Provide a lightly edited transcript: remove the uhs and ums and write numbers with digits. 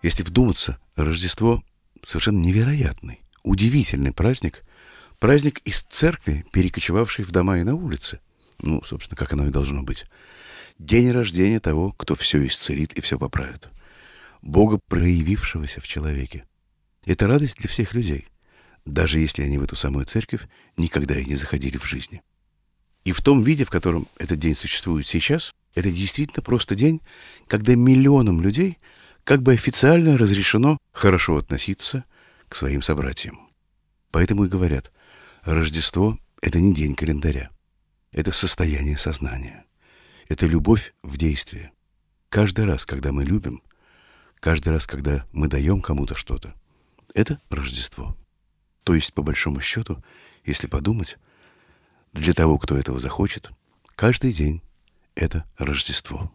Если вдуматься, Рождество — совершенно невероятный, удивительный праздник. Праздник из церкви, перекочевавший в дома и на улицы. Ну, собственно, как оно и должно быть. День рождения того, кто все исцелит и все поправит. Бога, проявившегося в человеке. Это радость для всех людей, даже если они в эту самую церковь никогда и не заходили в жизни. И в том виде, в котором этот день существует сейчас, это действительно просто день, когда миллионам людей как бы официально разрешено хорошо относиться к своим собратьям. Поэтому и говорят, Рождество — это не день календаря. Это состояние сознания. Это любовь в действии. Каждый раз, когда мы любим, каждый раз, когда мы даем кому-то что-то, это Рождество. То есть, по большому счету, если подумать, для того, кто этого захочет, каждый день — это Рождество.